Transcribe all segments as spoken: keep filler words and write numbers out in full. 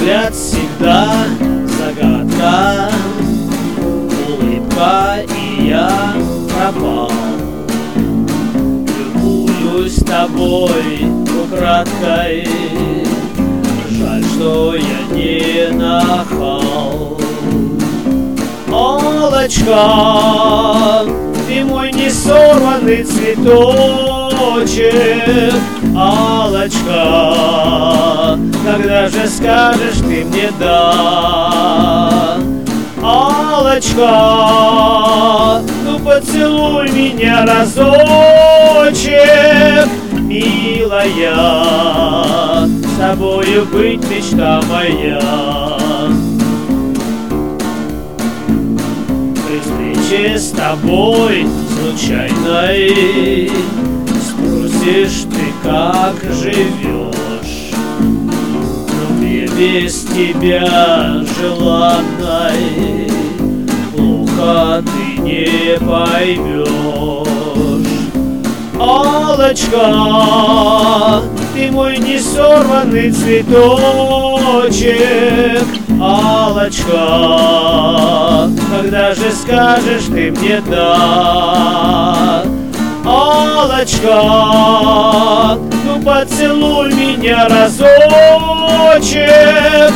взгляд всегда загадка, улыбка, и я пропал. Любуюсь тобой украдкой, жаль, что я не нахал. Аллочка, ты мой несорванный цветочек. Аллочка, когда же скажешь ты мне да? Аллочка, ну поцелуй меня разочек, милая, с тобою быть мечта моя. При встрече с тобой случайной спросишь ты, как живешь, но мне без тебя желанной плохо ты не поймешь. Аллочка, ты мой несорванный цветочек. Аллочка, когда же скажешь ты мне да? Аллочка, ну поцелуй меня разочек,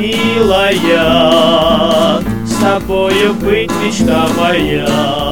милая, с тобою быть мечта моя.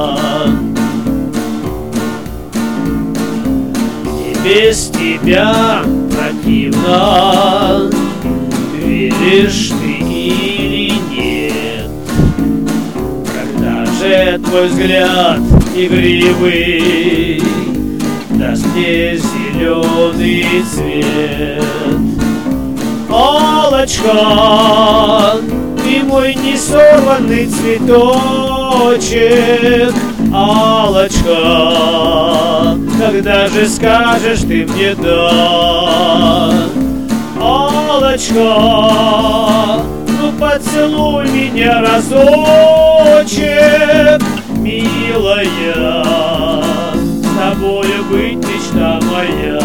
И без тебя противно, веришь ты или нет? Когда же твой взгляд игривый даст мне зеленый цвет? Аллочка, ты мой несорванный цветочек. Аллочка, когда же скажешь ты мне да? Аллочка, ну поцелуй меня разочек, милая, с тобою быть мечта моя.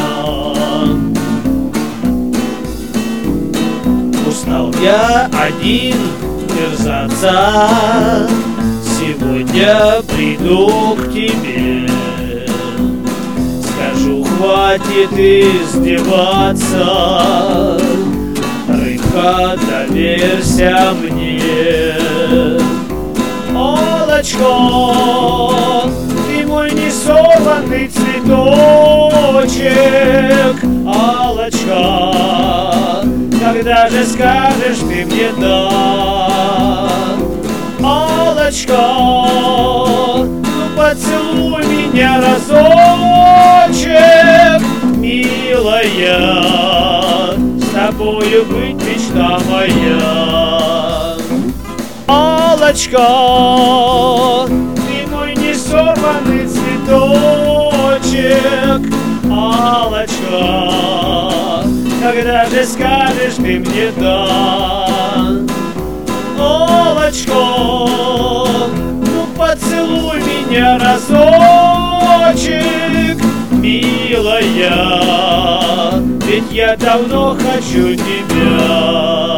Устал я один терзаться, сегодня приду к тебе. Скажу, хватит издеваться, рыбка, доверься мне. Аллочка, ты мой несорванный цветочек. Аллочка, когда же скажешь ты мне да? Аллочка, ну поцелуй меня разочек, милая, с тобою быть мечта моя. Аллочка, ты мой несорванный цветочек. Аллочка, когда же скажешь ты мне да? Аллочка, ну поцелуй меня разочек, милая, ведь я давно хочу тебя.